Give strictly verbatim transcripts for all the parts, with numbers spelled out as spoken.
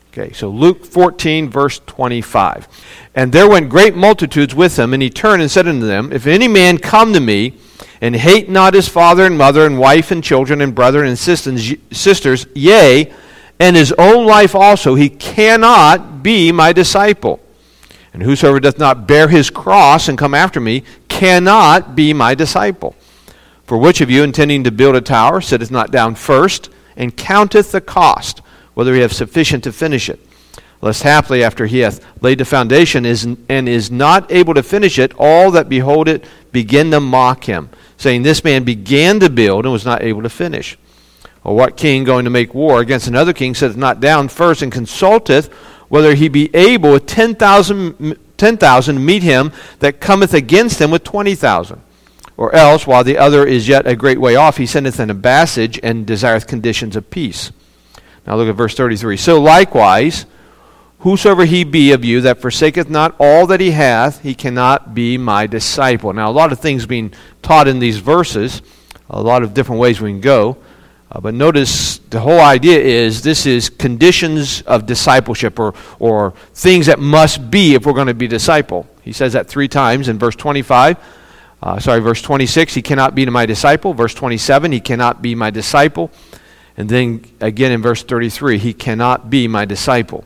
Okay, so Luke fourteen, verse twenty-five. And there went great multitudes with him, and he turned and said unto them, If any man come to me, and hate not his father and mother, and wife and children, and brethren and sisters, yea, and his own life also, he cannot be my disciple. And whosoever doth not bear his cross and come after me, cannot be my disciple. For which of you, intending to build a tower, sitteth not down first, and counteth the cost, whether he have sufficient to finish it? Lest haply, after he hath laid the foundation is, and is not able to finish it, all that behold it begin to mock him, saying, This man began to build and was not able to finish. Or what king going to make war against another king sitteth not down first, and consulteth whether he be able with ten thousand to meet him that cometh against him with twenty thousand? Or else, while the other is yet a great way off, he sendeth an ambassage, and desireth conditions of peace. Now look at verse thirty-three. So likewise, whosoever he be of you that forsaketh not all that he hath, he cannot be my disciple. Now, a lot of things being taught in these verses, a lot of different ways we can go. Uh, but notice the whole idea is this is conditions of discipleship, or, or things that must be if we're going to be disciple. He says that three times in verse twenty-five. Uh, sorry, verse twenty-six, he cannot be my disciple. Verse twenty-seven, he cannot be my disciple. And then again in verse thirty-three, he cannot be my disciple.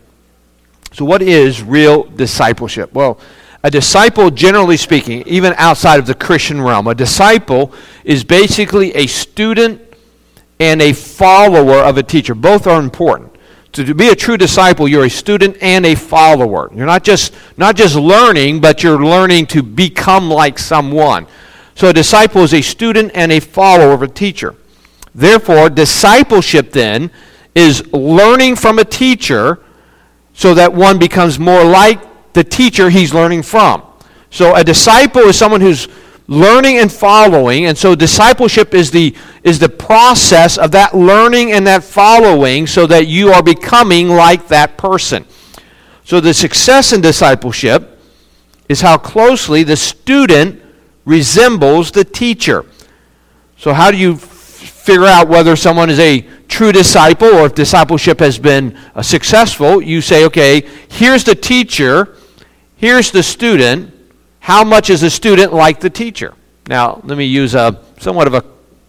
So what is real discipleship? Well, a disciple, generally speaking, even outside of the Christian realm, a disciple is basically a student and a follower of a teacher. Both are important. So to be a true disciple, you're a student and a follower. You're not just not just learning, but you're learning to become like someone. So a disciple is a student and a follower of a teacher. Therefore, discipleship then is learning from a teacher so that one becomes more like the teacher he's learning from. So a disciple is someone who's learning and following, and so discipleship is the is the process of that learning and that following so that you are becoming like that person. So the success in discipleship is how closely the student resembles the teacher. So how do you f- figure out whether someone is a true disciple or if discipleship has been uh, successful? You say, okay, here's the teacher, here's the student. How much is the student like the teacher? Now, let me use a somewhat of a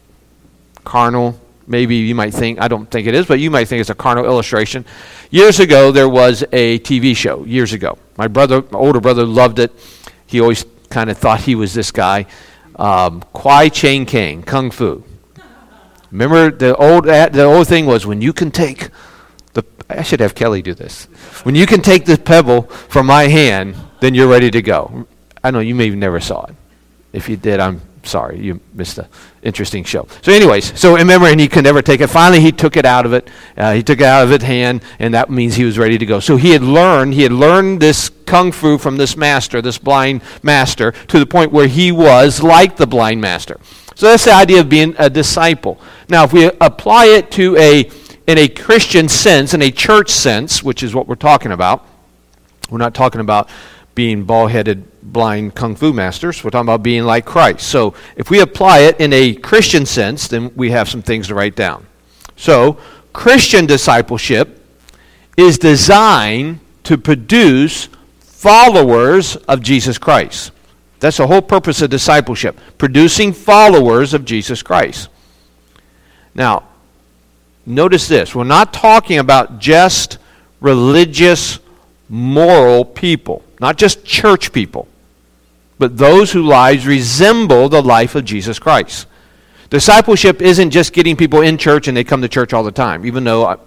carnal, maybe you might think, I don't think it is, but you might think it's a carnal illustration. Years ago, there was a T V show, years ago. My brother, my older brother loved it. He always kind of thought he was this guy. Um, Kwai Chang Caine, Kung Fu. Remember, the old the old thing was, when you can take the, I should have Kelly do this. When you can take the pebble from my hand, then you're ready to go. I know you maybe never saw it. If you did, I'm sorry. You missed an interesting show. So anyways, so remember, and he could never take it. Finally, he took it out of it. Uh, he took it out of his hand, and that means he was ready to go. So he had learned, he had learned this kung fu from this master, this blind master, to the point where he was like the blind master. So that's the idea of being a disciple. Now, if we apply it to a, in a Christian sense, in a church sense, which is what we're talking about, we're not talking about being bald-headed, blind kung fu masters. We're talking about being like Christ. So if we apply it in a Christian sense, then we have some things to write down. So Christian discipleship is designed to produce followers of Jesus Christ. That's the whole purpose of discipleship, producing followers of Jesus Christ. Now, notice this. We're not talking about just religious, moral people, not just church people, but those whose lives resemble the life of Jesus Christ. Discipleship isn't just getting people in church and they come to church all the time, even though I,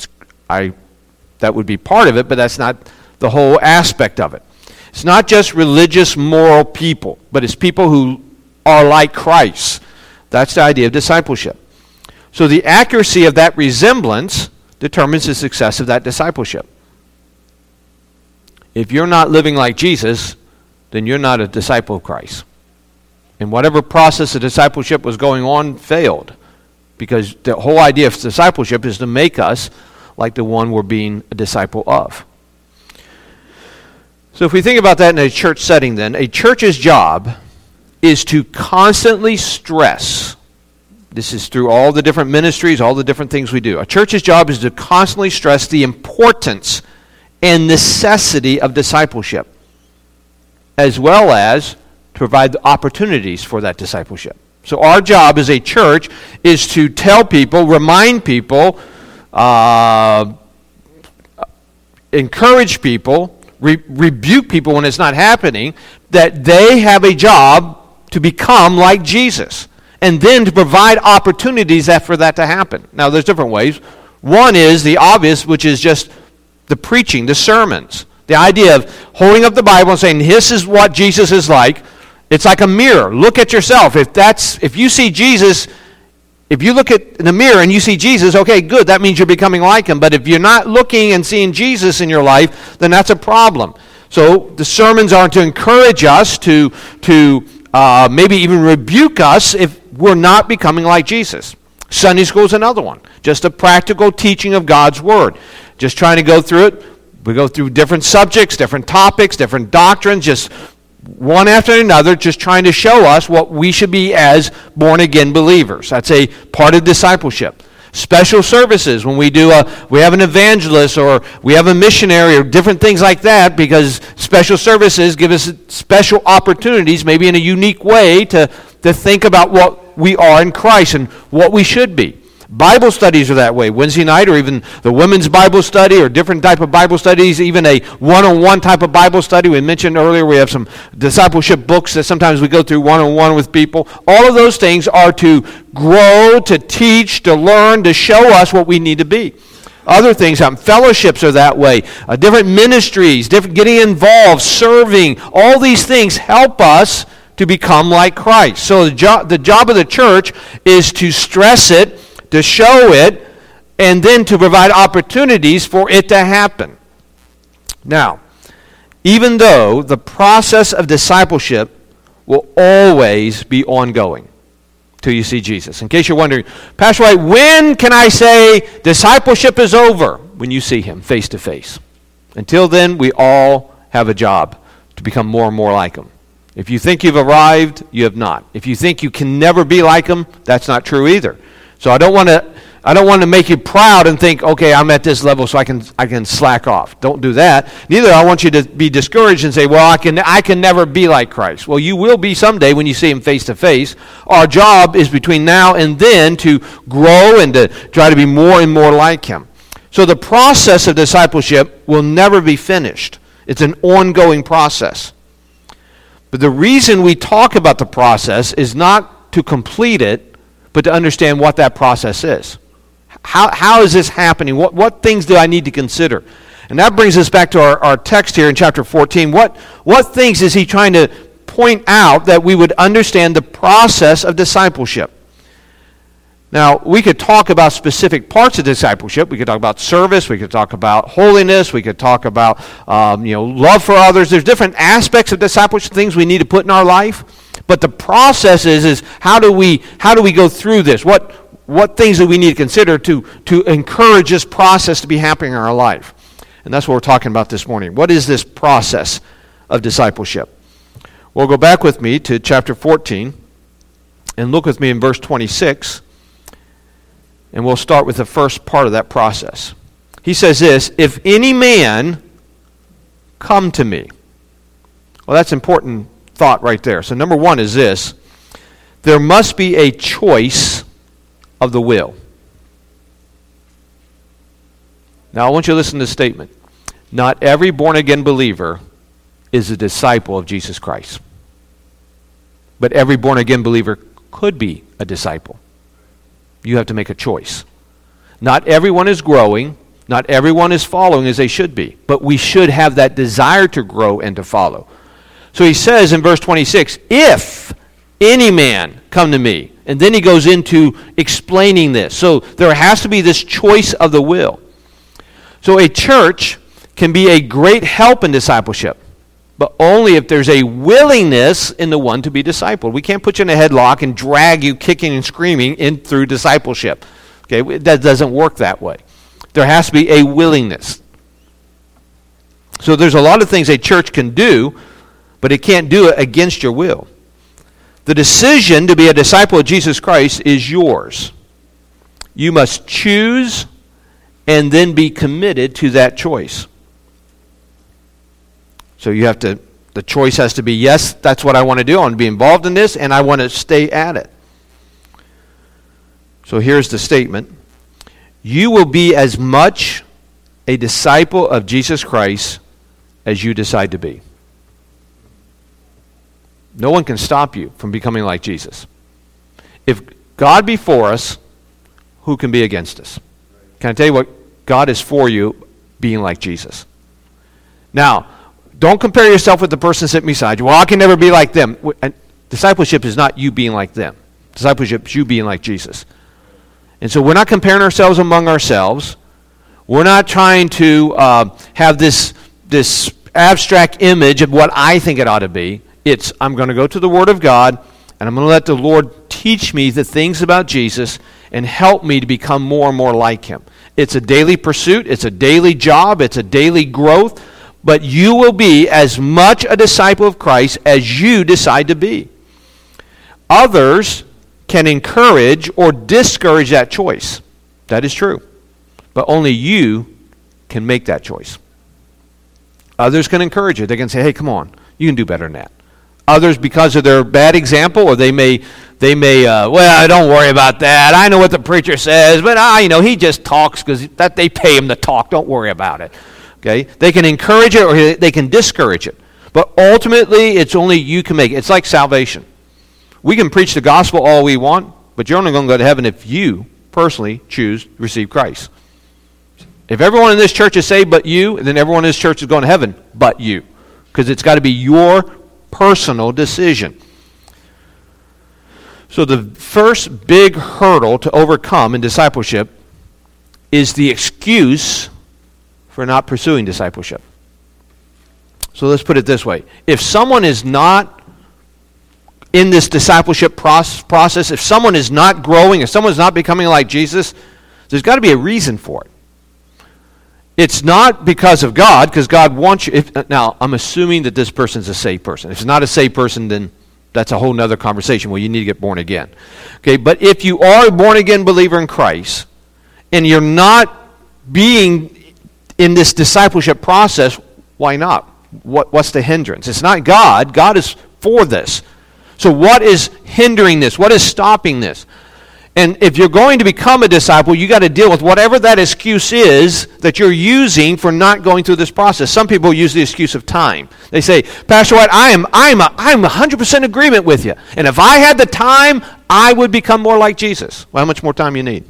I that would be part of it, but that's not the whole aspect of it. It's not just religious, moral people, but it's people who are like Christ. That's the idea of discipleship. So the accuracy of that resemblance determines the success of that discipleship. If you're not living like Jesus, then you're not a disciple of Christ. And whatever process of discipleship was going on failed, because the whole idea of discipleship is to make us like the one we're being a disciple of. So if we think about that in a church setting, then, a church's job is to constantly stress This is through all the different ministries, all the different things we do. A church's job is to constantly stress the importance and necessity of discipleship, as well as to provide the opportunities for that discipleship. So our job as a church is to tell people, remind people, uh, encourage people, re- rebuke people when it's not happening, that they have a job to become like Jesus, and then to provide opportunities for that to happen. Now, there's different ways. One is the obvious, which is just the preaching, the sermons. The idea of holding up the Bible and saying, this is what Jesus is like. It's like a mirror. Look at yourself. If that's if you see Jesus, if you look at in the mirror and you see Jesus, okay, good. That means you're becoming like him. But if you're not looking and seeing Jesus in your life, then that's a problem. So the sermons are to encourage us, to, to uh, maybe even rebuke us if we're not becoming like Jesus. Sunday school is another one. Just a practical teaching of God's Word. Just trying to go through it. We go through different subjects, different topics, different doctrines, just one after another, just trying to show us what we should be as born-again believers. That's a part of discipleship. Special services, when we do a, we have an evangelist or we have a missionary or different things like that, because special services give us special opportunities, maybe in a unique way, to, to think about what we are in Christ and what we should be. Bible studies are that way. Wednesday night, or even the women's Bible study, or different type of Bible studies, even a one-on-one type of Bible study. We mentioned earlier we have some discipleship books that sometimes we go through one-on-one with people. All of those things are to grow, to teach, to learn, to show us what we need to be. Other things happen. Fellowships are that way. Uh, different ministries, different getting involved, serving. All these things help us to become like Christ. So the, jo- the job of the church is to stress it, to show it, and then to provide opportunities for it to happen. Now, even though the process of discipleship will always be ongoing till you see Jesus. In case you're wondering, Pastor White, when can I say discipleship is over? When you see him face to face. Until then, we all have a job to become more and more like him. If you think you've arrived, you have not. If you think you can never be like him, that's not true either. So I don't want to I don't want to make you proud and think, okay, I'm at this level so I can I can slack off. Don't do that. Neither I want you to be discouraged and say, well, I can I can never be like Christ. Well, you will be someday when you see him face to face. Our job is between now and then to grow and to try to be more and more like him. So the process of discipleship will never be finished. It's an ongoing process. But the reason we talk about the process is not to complete it, but to understand what that process is. How how is this happening? What what things do I need to consider? And that brings us back to our, our text here in chapter fourteen. What what things is he trying to point out that we would understand the process of discipleship? Now, we could talk about specific parts of discipleship. We could talk about service. We could talk about holiness. We could talk about um, you know love for others. There's different aspects of discipleship, things we need to put in our life. But the process is, is how do we how do we go through this? What what things do we need to consider to, to encourage this process to be happening in our life? And that's what we're talking about this morning. What is this process of discipleship? Well, go back with me to chapter fourteen and look with me in verse twenty-six. And we'll start with the first part of that process. He says this, if any man come to me. Well, that's important thought right there. So number one is this. There must be a choice of the will. Now I want you to listen to this statement. Not every born-again believer is a disciple of Jesus Christ. But every born-again believer could be a disciple. You have to make a choice. Not everyone is growing. Not everyone is following as they should be. But we should have that desire to grow and to follow. So he says in verse twenty-six, if any man come to me. And then he goes into explaining this. So there has to be this choice of the will. So a church can be a great help in discipleship, but only if there's a willingness in the one to be discipled. We can't put you in a headlock and drag you kicking and screaming in through discipleship. Okay, that doesn't work that way. There has to be a willingness. So there's a lot of things a church can do, but it can't do it against your will. The decision to be a disciple of Jesus Christ is yours. You must choose and then be committed to that choice. So you have to, the choice has to be, yes, that's what I want to do. I want to be involved in this, and I want to stay at it. So here's the statement. You will be as much a disciple of Jesus Christ as you decide to be. No one can stop you from becoming like Jesus. If God be for us, who can be against us? Can I tell you what? God is for you being like Jesus. Now, don't compare yourself with the person sitting beside you. Well, I can never be like them. And discipleship is not you being like them. Discipleship is you being like Jesus. And so we're not comparing ourselves among ourselves. We're not trying to uh, have this, this abstract image of what I think it ought to be. It's, I'm going to go to the Word of God, and I'm going to let the Lord teach me the things about Jesus and help me to become more and more like Him. It's a daily pursuit. It's a daily job. It's a daily growth. But you will be as much a disciple of Christ as you decide to be. Others can encourage or discourage that choice. That is true. But only you can make that choice. Others can encourage you. They can say, hey, come on, you can do better than that. Others, because of their bad example, or they may, they may, uh, well, don't worry about that. I know what the preacher says, but I, you know, he just talks because that they pay him to talk. Don't worry about it. Okay, they can encourage it or they can discourage it, but ultimately, it's only you can make it. It's like salvation. We can preach the gospel all we want, but you're only going to go to heaven if you personally choose to receive Christ. If everyone in this church is saved but you, then everyone in this church is going to heaven but you, because it's got to be your personal decision. So the first big hurdle to overcome in discipleship is the excuse for not pursuing discipleship. So let's put it this way. If someone is not in this discipleship process, if someone is not growing, if someone is not becoming like Jesus, there's got to be a reason for it. It's not because of God, because God wants you. If, now, I'm assuming that this person's a saved person. If it's not a saved person, then that's a whole other conversation. Well, you need to get born again. Okay, but if you are a born-again believer in Christ, and you're not being in this discipleship process, why not? What, what's the hindrance? It's not God. God is for this. So what is hindering this? What is stopping this? And if you're going to become a disciple, you got to deal with whatever that excuse is that you're using for not going through this process. Some people use the excuse of time. They say, Pastor White, I am I'm a, I'm one hundred percent agreement with you. And if I had the time, I would become more like Jesus. Well, how much more time you need?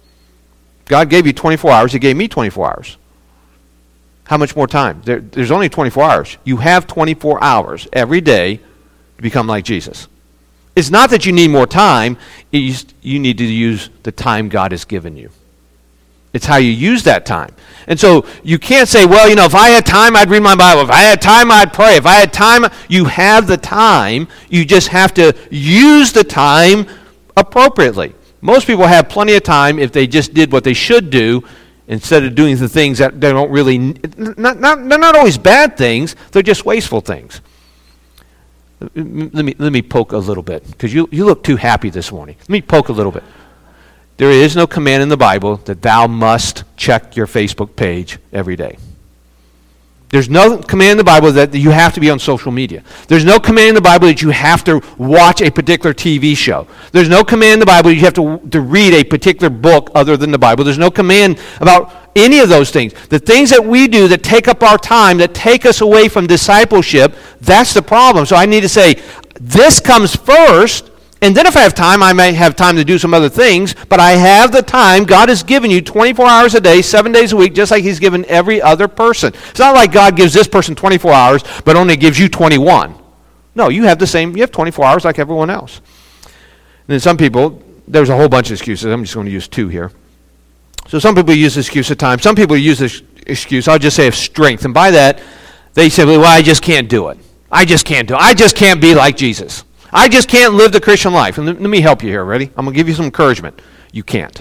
God gave you twenty-four hours. He gave me twenty-four hours. How much more time? There, there's only twenty-four hours. You have twenty-four hours every day to become like Jesus. It's not that you need more time. You need to use the time God has given you. It's how you use that time. And so you can't say, well, you know, if I had time, I'd read my Bible. If I had time, I'd pray. If I had time, you have the time. You just have to use the time appropriately. Most people have plenty of time if they just did what they should do instead of doing the things that they don't really, not, not, they're not always bad things. They're just wasteful things. Let me let me poke a little bit, because you, you look too happy this morning. Let me poke a little bit. There is no command in the Bible that thou must check your Facebook page every day. There's no command in the Bible that you have to be on social media. There's no command in the Bible that you have to watch a particular T V show. There's no command in the Bible that you have to, to read a particular book other than the Bible. There's no command about any of those things. The things that we do that take up our time, that take us away from discipleship, that's the problem. So I need to say, this comes first, and then if I have time, I may have time to do some other things, but I have the time. God has given you twenty-four hours a day, seven days a week, just like He's given every other person. It's not like God gives this person twenty-four hours, but only gives you twenty-one. No, you have the same, you have twenty-four hours like everyone else. And then some people, there's a whole bunch of excuses. I'm just going to use two here. So some people use the excuse of time. Some people use this excuse, I'll just say, of strength. And by that, they say, well, I just can't do it. I just can't do it. I just can't be like Jesus. I just can't live the Christian life. And let me help you here, ready? I'm going to give you some encouragement. You can't.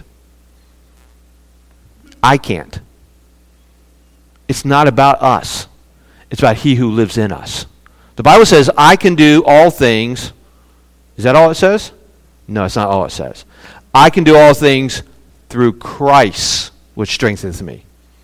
I can't. It's not about us. It's about He who lives in us. The Bible says, I can do all things Is that all it says? No, it's not all it says. I can do all things through Christ, which strengthens me.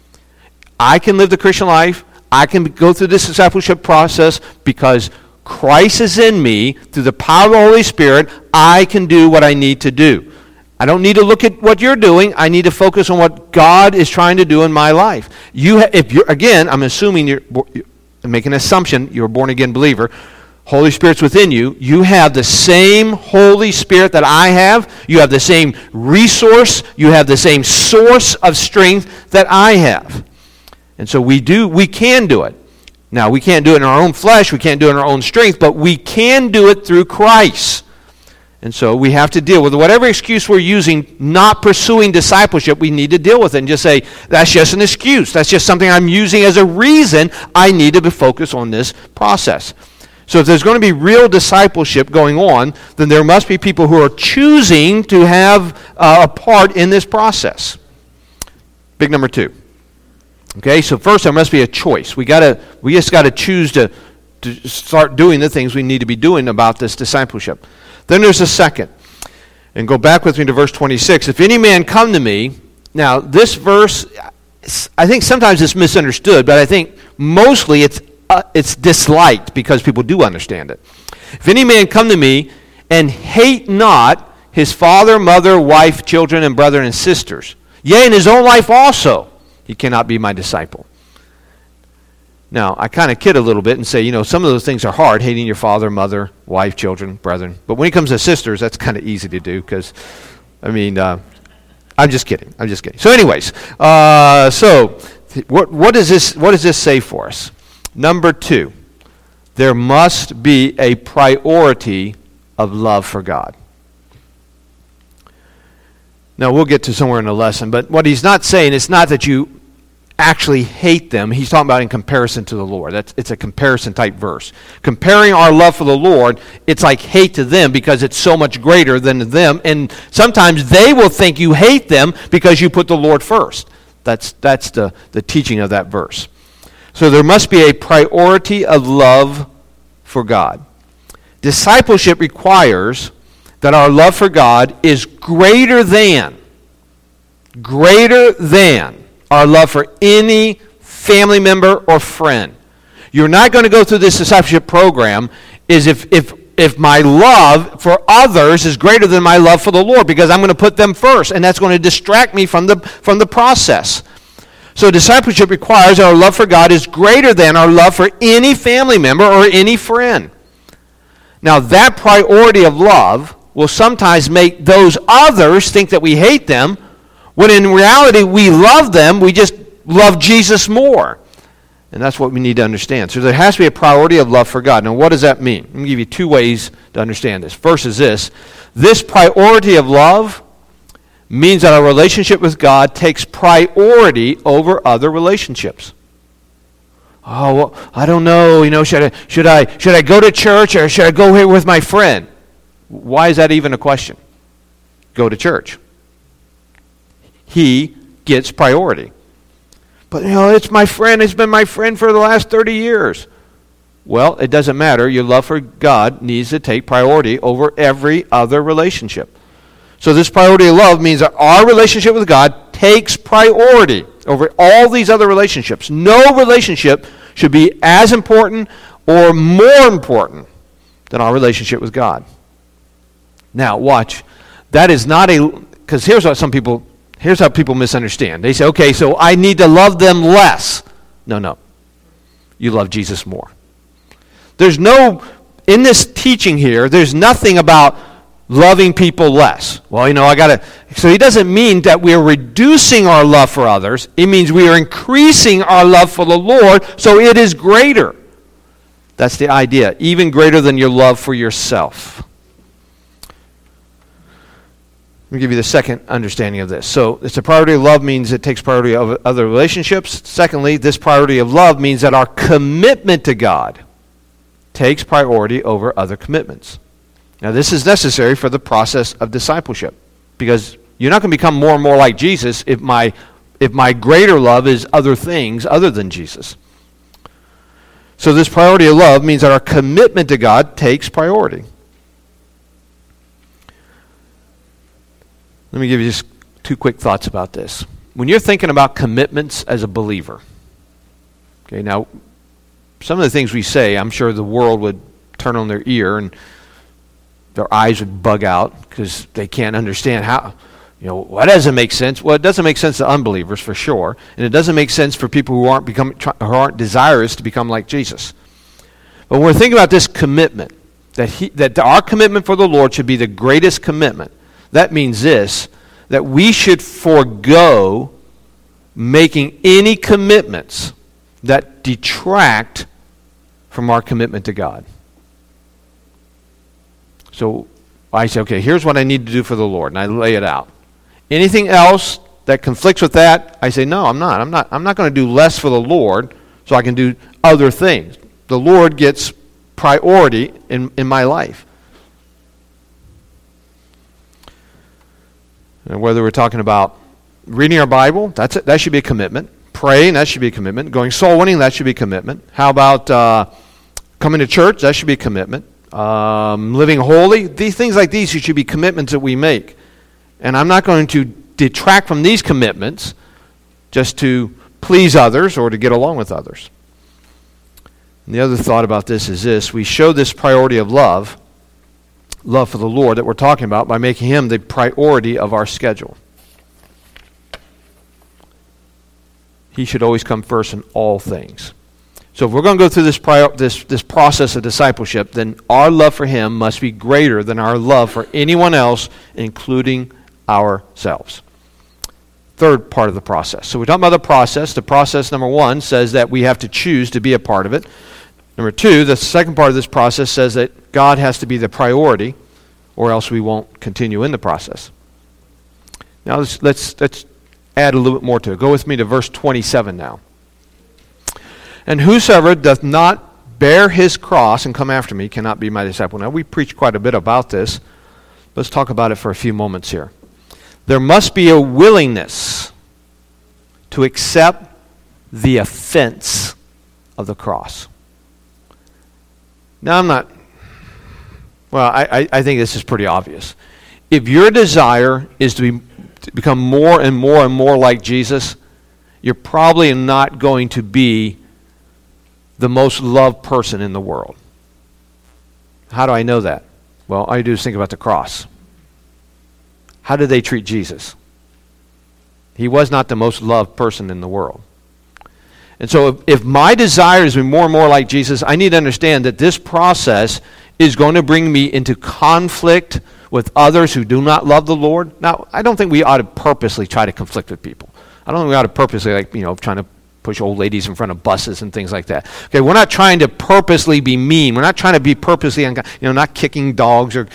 I can live the Christian life. I can go through this discipleship process because Christ is in me. Through the power of the Holy Spirit, I can do what I need to do. I don't need to look at what you're doing. I need to focus on what God is trying to do in my life. You, ha- if you're again, I'm assuming you're, I'm making an assumption. You're a born again believer. Holy Spirit's within you. You have the same Holy Spirit that I have. You have the same resource. You have the same source of strength that I have. And so we do. We can do it. Now we can't do it in our own flesh. We can't do it in our own strength. But we can do it through Christ. And so we have to deal with whatever excuse we're using, not pursuing discipleship. We need to deal with it and just say, that's just an excuse. That's just something I'm using as a reason I need to be focused on this process. So if there's going to be real discipleship going on, then there must be people who are choosing to have uh, a part in this process. Big number two. Okay, so first there must be a choice. We gotta, we just got to choose to to start doing the things we need to be doing about this discipleship. Then there's a second. And go back with me to verse twenty-six. If any man come to me, now this verse, I think sometimes it's misunderstood, but I think mostly it's uh, it's disliked because people do understand it. If any man come to me and hate not his father, mother, wife, children, and brethren and sisters, yea, in his own life also, he cannot be my disciple. Now, I kind of kid a little bit and say, you know, some of those things are hard, hating your father, mother, wife, children, brethren. But when it comes to sisters, that's kind of easy to do because, I mean, uh, I'm just kidding. I'm just kidding. So anyways, uh, so th- what, what, does this, what does this say for us? Number two, there must be a priority of love for God. Now, we'll get to somewhere in the lesson, but what he's not saying, it's not that you actually hate them. He's talking about in comparison to the Lord. That's, it's a comparison type verse. Comparing our love for the Lord, it's like hate to them because it's so much greater than them. And sometimes they will think you hate them because you put the Lord first. That's, that's the, the teaching of that verse. So there must be a priority of love for God. Discipleship requires that our love for God is greater than, greater than our love for any family member or friend. You're not going to go through this discipleship program is if, if, if my love for others is greater than my love for the Lord, because I'm going to put them first, and that's going to distract me from the, from the process. So discipleship requires that our love for God is greater than our love for any family member or any friend. Now that priority of love will sometimes make those others think that we hate them, when in reality we love them, we just love Jesus more. And that's what we need to understand. So there has to be a priority of love for God. Now what does that mean? Let me give you two ways to understand this. First is this. This priority of love means that our relationship with God takes priority over other relationships. Oh, well, I don't know, you know, should I, should I, should I go to church or should I go here with my friend? Why is that even a question? Go to church. He gets priority. But, you know, it's my friend. It's been my friend for the last thirty years. Well, it doesn't matter. Your love for God needs to take priority over every other relationship. So this priority of love means that our relationship with God takes priority over all these other relationships. No relationship should be as important or more important than our relationship with God. Now, watch. That is not a... Because here's what some people... Here's how people misunderstand. They say, okay, so I need to love them less. No, no. You love Jesus more. There's no... In this teaching here, there's nothing about loving people less. Well, you know, I got to... So he doesn't mean that we're reducing our love for others. It means we are increasing our love for the Lord, so it is greater. That's the idea. Even greater than your love for yourself. Let me give you the second understanding of this. So, it's a priority of love means it takes priority of other relationships. Secondly, this priority of love means that our commitment to God takes priority over other commitments. Now, this is necessary for the process of discipleship, because you're not going to become more and more like Jesus if my if my greater love is other things other than Jesus. So this priority of love means that our commitment to God takes priority. Let me give you just two quick thoughts about this. When you're thinking about commitments as a believer, okay, now, some of the things we say, I'm sure the world would turn on their ear and their eyes would bug out because they can't understand how, you know, well, that doesn't make sense. Well, it doesn't make sense to unbelievers for sure, and it doesn't make sense for people who aren't become, who aren't desirous to become like Jesus. But when we're thinking about this commitment, that he, that our commitment for the Lord should be the greatest commitment, that means this, that we should forego making any commitments that detract from our commitment to God. So I say, okay, here's what I need to do for the Lord, and I lay it out. Anything else that conflicts with that, I say, no, I'm not. I'm not, I'm not going to do less for the Lord so I can do other things. The Lord gets priority in, in my life. And whether we're talking about reading our Bible, that's it, that should be a commitment. Praying, that should be a commitment. Going soul winning, that should be a commitment. How about uh, coming to church? That should be a commitment. Um, living holy, these things like these should be commitments that we make. And I'm not going to detract from these commitments just to please others or to get along with others. And the other thought about this is this: we show this priority of love, love for the Lord that we're talking about, by making Him the priority of our schedule. He should always come first in all things. So if we're going to go through this, prior, this, this process of discipleship, then our love for Him must be greater than our love for anyone else, including ourselves. Third part of the process. So we're talking about the process. The process, number one, says that we have to choose to be a part of it. Number two, the second part of this process says that God has to be the priority, or else we won't continue in the process. Now let's let's, let's add a little bit more to it. Go with me to verse twenty-seven now. And whosoever doth not bear his cross and come after me cannot be my disciple. Now, we preach quite a bit about this. Let's talk about it for a few moments here. There must be a willingness to accept the offense of the cross. Now, I'm not, well, I, I think this is pretty obvious. If your desire is to, be, to become more and more and more like Jesus, you're probably not going to be the most loved person in the world. How do I know that? Well, all you do is think about the cross. How did they treat Jesus? He was not the most loved person in the world. And so if, if my desire is to be more and more like Jesus, I need to understand that this process is going to bring me into conflict with others who do not love the Lord. Now, I don't think we ought to purposely try to conflict with people. I don't think we ought to purposely, like, you know, trying to push old ladies in front of buses and things like that. Okay, we're not trying to purposely be mean. We're not trying to be purposely, you know, not kicking dogs or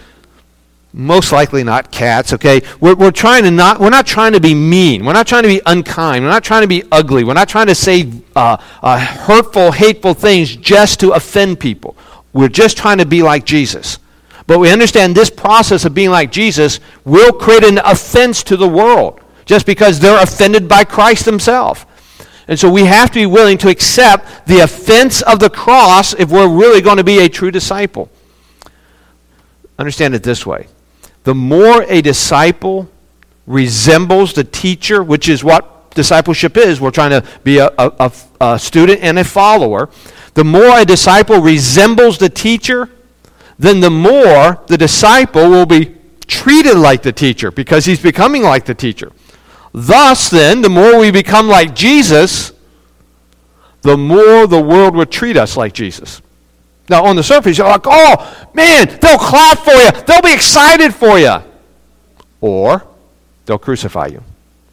most likely not cats. Okay, we're we're trying to not. We're not trying to be mean. We're not trying to be unkind. We're not trying to be ugly. We're not trying to say uh, uh, hurtful, hateful things just to offend people. We're just trying to be like Jesus. But we understand this process of being like Jesus will create an offense to the world just because they're offended by Christ Himself. And so we have to be willing to accept the offense of the cross if we're really going to be a true disciple. Understand it this way. The more a disciple resembles the teacher, which is what discipleship is, we're trying to be a, a, a student and a follower. The more a disciple resembles the teacher, then the more the disciple will be treated like the teacher because he's becoming like the teacher. Thus, then, the more we become like Jesus, the more the world will treat us like Jesus. Now, on the surface, you're like, oh, man, they'll clap for you. They'll be excited for you. Or they'll crucify you.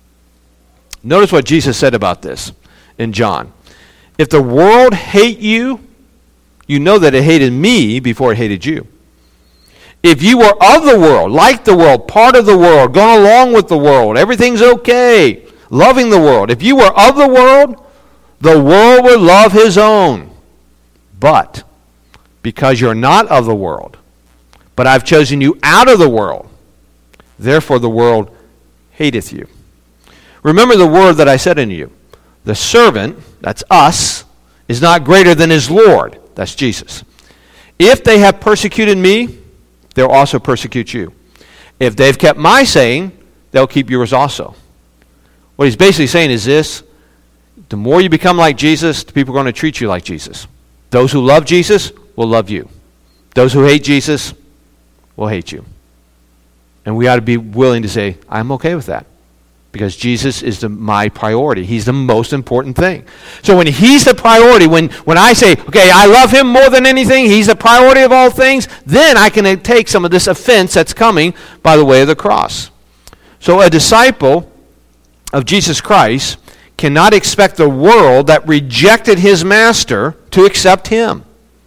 Notice what Jesus said about this in John. If the world hate you, you know that it hated me before it hated you. If you were of the world, like the world, part of the world, going along with the world, everything's okay, loving the world. If you were of the world, the world would love his own. But because you're not of the world, but I've chosen you out of the world, therefore the world hateth you. Remember the word that I said unto you. The servant, that's us, is not greater than his Lord. That's Jesus. If they have persecuted me, they'll also persecute you. If they've kept my saying, they'll keep yours also. What he's basically saying is this: the more you become like Jesus, the people are going to treat you like Jesus. Those who love Jesus will love you. Those who hate Jesus will hate you. And we ought to be willing to say, I'm okay with that. Because Jesus is the, my priority. He's the most important thing. So when he's the priority, when, when I say, okay, I love him more than anything, he's the priority of all things, then I can take some of this offense that's coming by the way of the cross. So a disciple of Jesus Christ cannot expect the world that rejected his master to accept him.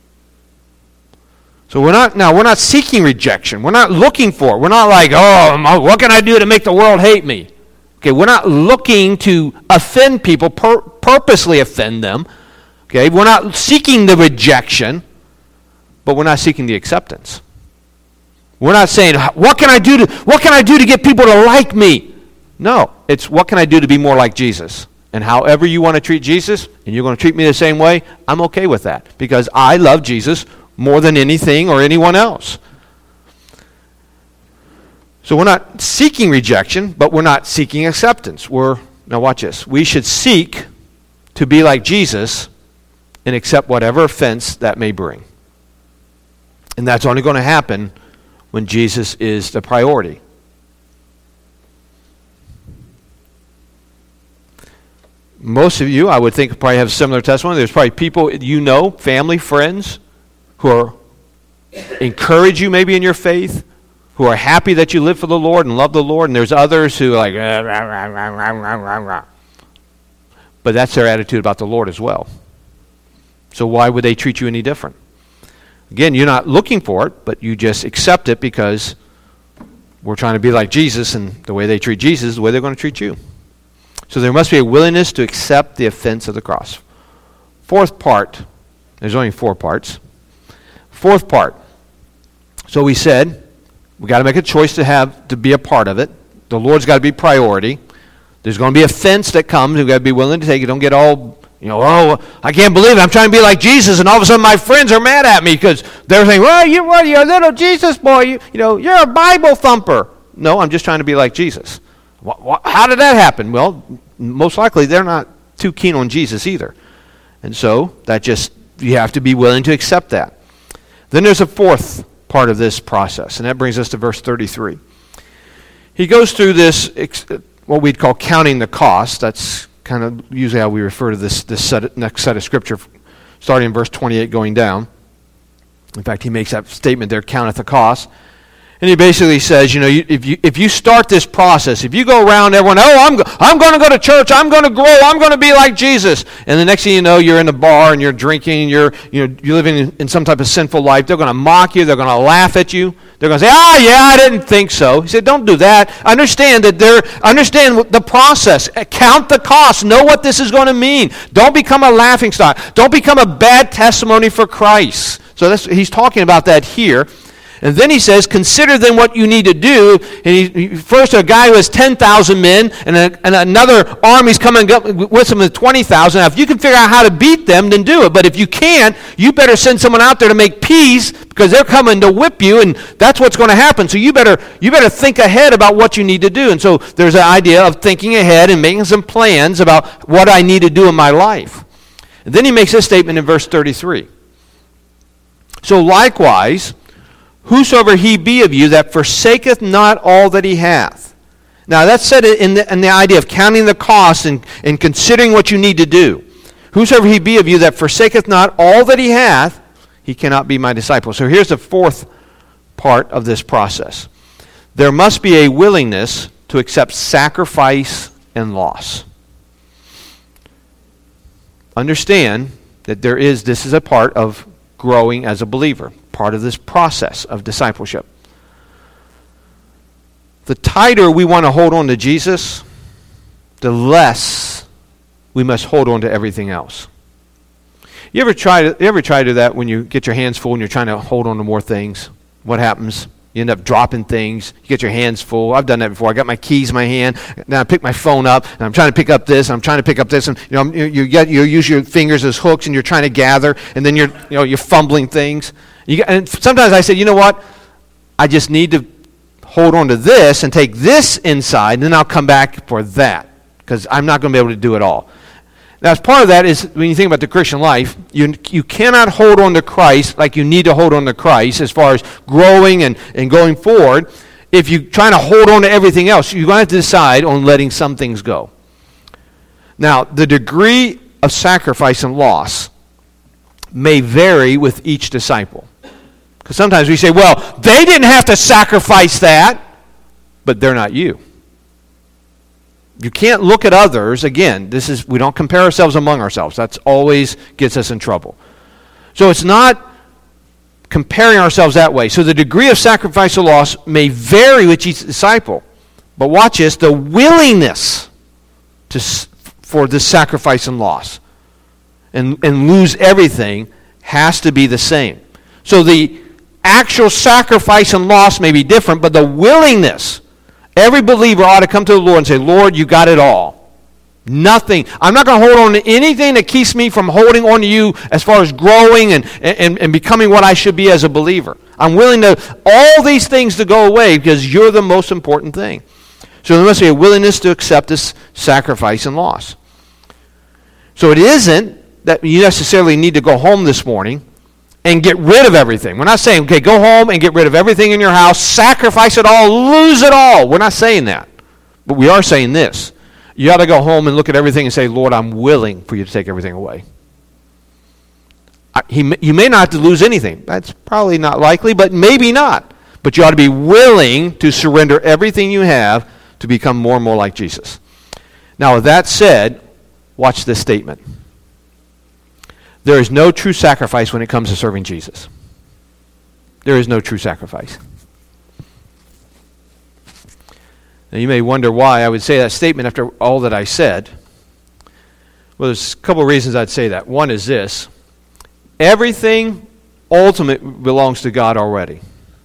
So we're not, now we're not seeking rejection. We're not looking for it. We're not like, oh, what can I do to make the world hate me? Okay, we're not looking to offend people, pur- purposely offend them. Okay, we're not seeking the rejection, but we're not seeking the acceptance. We're not saying, what can I do to, what can I do to get people to like me? No, it's what can I do to be more like Jesus? And however you want to treat Jesus, and you're going to treat me the same way, I'm okay with that. Because I love Jesus more than anything or anyone else. So we're not seeking rejection, but we're not seeking acceptance. We're, now watch this. We should seek to be like Jesus and accept whatever offense that may bring. And that's only going to happen when Jesus is the priority. Most of you, I would think, probably have similar testimony. There's probably people you know, family, friends, who are encourage you maybe in your faith, who are happy that you live for the Lord and love the Lord, and there's others who are like, rah, rah, rah, rah, rah, rah, rah. But that's their attitude about the Lord as well. So why would they treat you any different? Again, you're not looking for it, but you just accept it because we're trying to be like Jesus, and the way they treat Jesus is the way they're going to treat you. So there must be a willingness to accept the offense of the cross. Fourth part, there's only four parts. Fourth part. So we said, we got to make a choice to have to be a part of it. The Lord's got to be priority. There's going to be offense that comes. We've got to be willing to take it. Don't get all, you know, oh, I can't believe it. I'm trying to be like Jesus, and all of a sudden my friends are mad at me because they're saying, well, you, well, you're a little Jesus boy. You, you know, you're a Bible thumper. No, I'm just trying to be like Jesus. What, what, how did that happen? Well, most likely they're not too keen on Jesus either. And so that just, you have to be willing to accept that. Then there's a fourth part of this process, and that brings us to verse thirty-three. He goes through this, what we'd call counting the cost. That's kind of usually how we refer to this, this set of, next set of scripture, starting in verse twenty-eight going down. In fact, he makes that statement there, counteth the cost. And he basically says, you know, you, if you if you start this process, if you go around everyone, oh, I'm go, I'm going to go to church, I'm going to grow, I'm going to be like Jesus, and the next thing you know, you're in a bar and you're drinking, you're you know you're living in, in some type of sinful life. They're going to mock you, they're going to laugh at you, they're going to say, ah, yeah, I didn't think so. He said, don't do that. Understand that they're understand the process. Count the cost. Know what this is going to mean. Don't become a laughingstock. Don't become a bad testimony for Christ. So that's, he's talking about that here. And then he says, consider then what you need to do. And he, he first a guy who has ten thousand men, and, a, and another army's coming up with him with twenty thousand. Now, if you can figure out how to beat them, then do it. But if you can't, you better send someone out there to make peace, because they're coming to whip you, and that's what's going to happen. So you better you better think ahead about what you need to do. And so there's an idea of thinking ahead and making some plans about what I need to do in my life. And then he makes this statement in verse thirty-three. So likewise, whosoever he be of you that forsaketh not all that he hath. Now that's said in the, in the idea of counting the cost and, and considering what you need to do. Whosoever he be of you that forsaketh not all that he hath, he cannot be my disciple. So here's the fourth part of this process. There must be a willingness to accept sacrifice and loss. Understand that there is, this is a part of growing as a believer, part of this process of discipleship. The tighter we want to hold on to Jesus, the less we must hold on to everything else. You ever try to, you ever try to do that when you get your hands full and you're trying to hold on to more things? What happens? You end up dropping things. You get your hands full. I've done that before. I got my keys in my hand. Now I pick my phone up, and I'm trying to pick up this, and I'm trying to pick up this, and you know you, you get you use your fingers as hooks, and you're trying to gather, and then you're you know you're fumbling things. You get, and sometimes I say, you know what? I just need to hold on to this and take this inside, and then I'll come back for that, because I'm not going to be able to do it all. Now, as part of that is, when you think about the Christian life, you you cannot hold on to Christ like you need to hold on to Christ as far as growing and, and going forward. If you're trying to hold on to everything else, you're going to have to decide on letting some things go. Now, the degree of sacrifice and loss may vary with each disciple. Because sometimes we say, well, they didn't have to sacrifice that, but they're not you. You can't look at others. Again, this is we don't compare ourselves among ourselves. That's always gets us in trouble. So it's not comparing ourselves that way. So the degree of sacrifice or loss may vary with each disciple. But watch this, the willingness to for this sacrifice and loss and, and lose everything has to be the same. So the actual sacrifice and loss may be different, but the willingness, every believer ought to come to the Lord and say, Lord, you got it all. Nothing. I'm not going to hold on to anything that keeps me from holding on to you as far as growing and, and, and becoming what I should be as a believer. I'm willing to, all these things to go away because you're the most important thing. So there must be a willingness to accept this sacrifice and loss. So it isn't that you necessarily need to go home this morning and get rid of everything. We're not saying, okay, go home and get rid of everything in your house, sacrifice it all, lose it all. We're not saying that. But we are saying this. You ought to go home and look at everything and say, Lord, I'm willing for you to take everything away. I, he, you may not have to lose anything. That's probably not likely, but maybe not. But you ought to be willing to surrender everything you have to become more and more like Jesus. Now, with that said, watch this statement. There is no true sacrifice when it comes to serving Jesus. There is no true sacrifice. Now, you may wonder why I would say that statement after all that I said. Well, there's a couple of reasons I'd say that. One is this. Everything ultimate belongs to God already.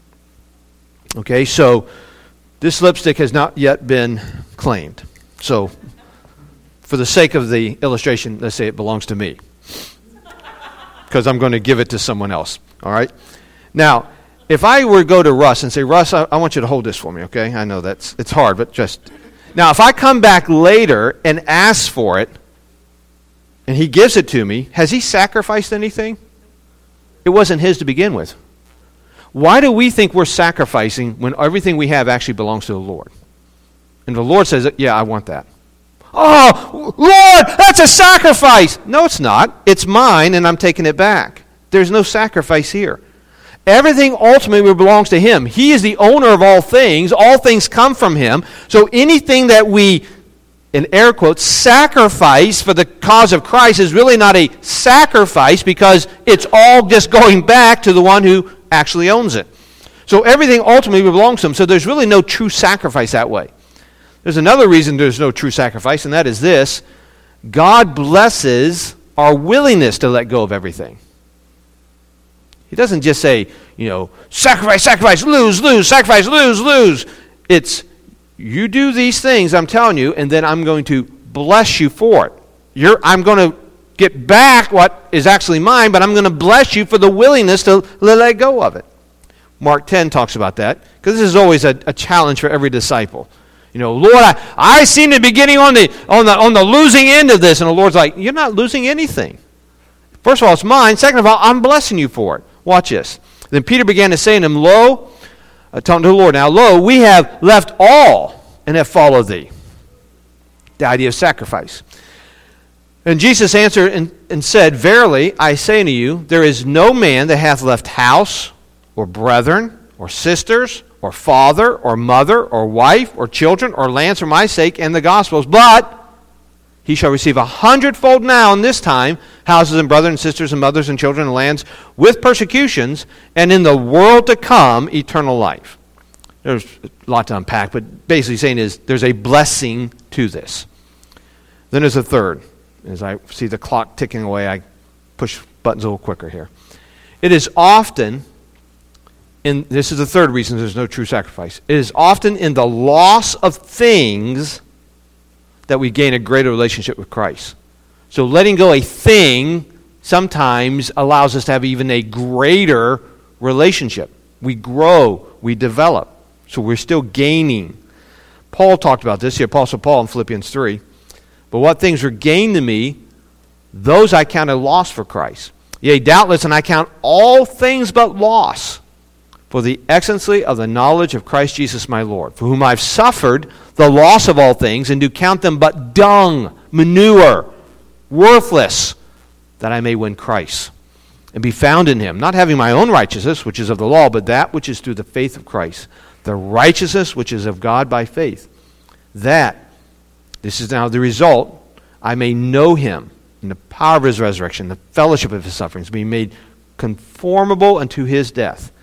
Okay, so this lipstick has not yet been claimed. So, for the sake of the illustration, let's say it belongs to me. Because I'm going to give it to someone else. All right? Now, if I were to go to Russ and say, Russ, I, I want you to hold this for me, okay? I know that's it's hard, but just... Now, if I come back later and ask for it, and he gives it to me, has he sacrificed anything? It wasn't his to begin with. Why do we think we're sacrificing when everything we have actually belongs to the Lord? And the Lord says, yeah, I want that. Oh, Lord, that's a sacrifice. No, it's not. It's mine, and I'm taking it back. There's no sacrifice here. Everything ultimately belongs to Him. He is the owner of all things. All things come from Him. So anything that we, in air quotes, sacrifice for the cause of Christ is really not a sacrifice because it's all just going back to the one who actually owns it. So everything ultimately belongs to Him. So there's really no true sacrifice that way. There's another reason there's no true sacrifice, and that is this. God blesses our willingness to let go of everything. He doesn't just say, you know, sacrifice, sacrifice, lose, lose, sacrifice, lose, lose. It's, you do these things, I'm telling you, and then I'm going to bless you for it. You're, I'm going to get back what is actually mine, but I'm going to bless you for the willingness to let go of it. Mark ten talks about that, because this is always a, a challenge for every disciple. You know, Lord, I, I seem to be getting on the, on, the, on the losing end of this, and the Lord's like, you're not losing anything. First of all, it's mine. Second of all, I'm blessing you for it. Watch this. Then Peter began to say to him, Lo, uh, talking to the Lord, now, lo, we have left all and have followed thee. The idea of sacrifice. And Jesus answered and, and said, Verily, I say unto you, there is no man that hath left house, or brethren, or sisters, or father, or mother, or wife, or children, or lands for my sake and the gospel's, but he shall receive a hundredfold now in this time, houses and brothers and sisters and mothers and children and lands, with persecutions, and in the world to come, eternal life. There's a lot to unpack, but basically saying is there's a blessing to this. Then there's a third. As I see the clock ticking away, I push buttons a little quicker here. It is often, in this is the third reason there's no true sacrifice. It is often in the loss of things that we gain a greater relationship with Christ. So letting go a thing sometimes allows us to have even a greater relationship. We grow, we develop. So we're still gaining. Paul talked about this, the Apostle Paul in Philippians three. But what things were gained to me, those I counted loss for Christ. Yea, doubtless, and I count all things but loss for the excellency of the knowledge of Christ Jesus my Lord, for whom I've suffered the loss of all things, and do count them but dung, manure, worthless, that I may win Christ, and be found in him, not having my own righteousness, which is of the law, but that which is through the faith of Christ, the righteousness which is of God by faith, that, this is now the result, I may know him in the power of his resurrection, the fellowship of his sufferings, being made conformable unto his death.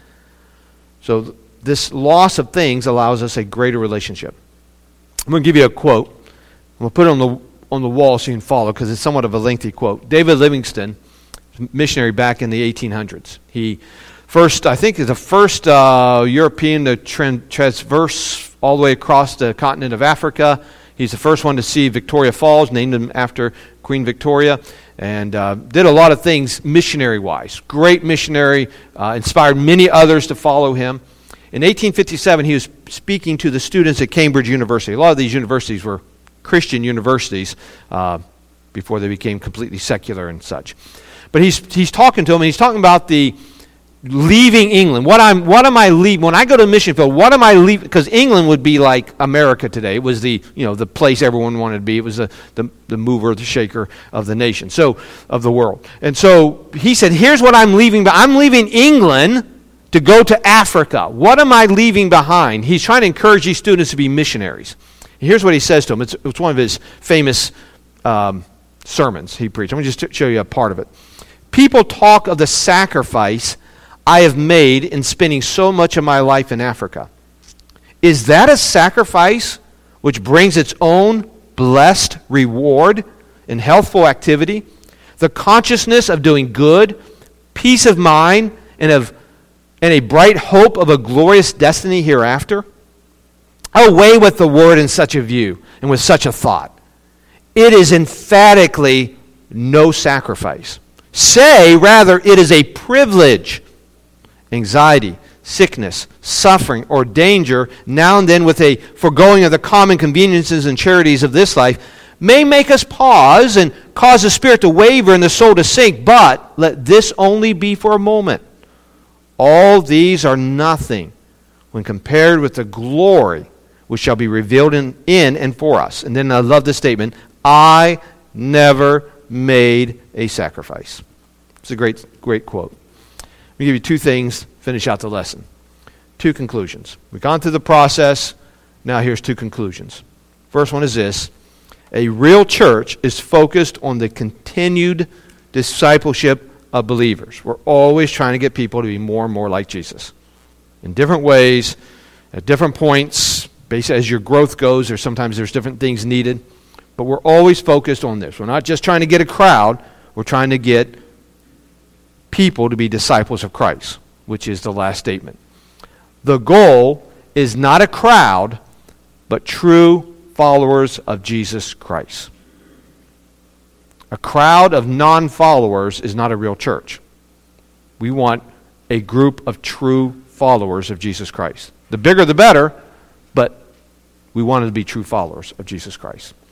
So this loss of things allows us a greater relationship. I'm going to give you a quote. I'm going to put it on the on the wall so you can follow, because it's somewhat of a lengthy quote. David Livingstone, missionary back in the eighteen hundreds. He first, I think, is the first uh, European to tra- transverse all the way across the continent of Africa. He's the first one to see Victoria Falls, named him after Queen Victoria, and uh, did a lot of things missionary-wise. Great missionary, uh, inspired many others to follow him. In eighteen fifty-seven, he was speaking to the students at Cambridge University. A lot of these universities were Christian universities uh, before they became completely secular and such. But he's he's talking to them, and he's talking about the leaving England. What I'm what am I leaving when I go to a mission field? What am I leaving? Because England would be like America today. It was the you know the place everyone wanted to be. It was the, the the mover, the shaker of the nation, so of the world. And so he said, "Here's what I'm leaving. But I'm leaving England to go to Africa. What am I leaving behind?" He's trying to encourage these students to be missionaries. Here's what he says to them. It's, it's one of his famous um, sermons he preached. I'm going to just show you a part of it. People talk of the sacrifice I have made in spending so much of my life in Africa. Is that a sacrifice which brings its own blessed reward in healthful activity, the consciousness of doing good, peace of mind, and of and a bright hope of a glorious destiny hereafter? Away with the word in such a view and with such a thought. It is emphatically no sacrifice. Say, rather, it is a privilege. Anxiety, sickness, suffering, or danger, now and then with a foregoing of the common conveniences and charities of this life, may make us pause and cause the spirit to waver and the soul to sink, but let this only be for a moment. All these are nothing when compared with the glory which shall be revealed in, in and for us. And then I love this statement, I never made a sacrifice. It's a great, great quote. Let me give you two things, finish out the lesson. Two conclusions. We've gone through the process, now here's two conclusions. First one is this, a real church is focused on the continued discipleship of believers. We're always trying to get people to be more and more like Jesus. In different ways, at different points, based as your growth goes, or sometimes there's different things needed. But we're always focused on this. We're not just trying to get a crowd, we're trying to get people to be disciples of Christ, which is the last statement. The goal is not a crowd, but true followers of Jesus Christ. A crowd of non-followers is not a real church. We want a group of true followers of Jesus Christ. The bigger the better, but we want to be true followers of Jesus Christ.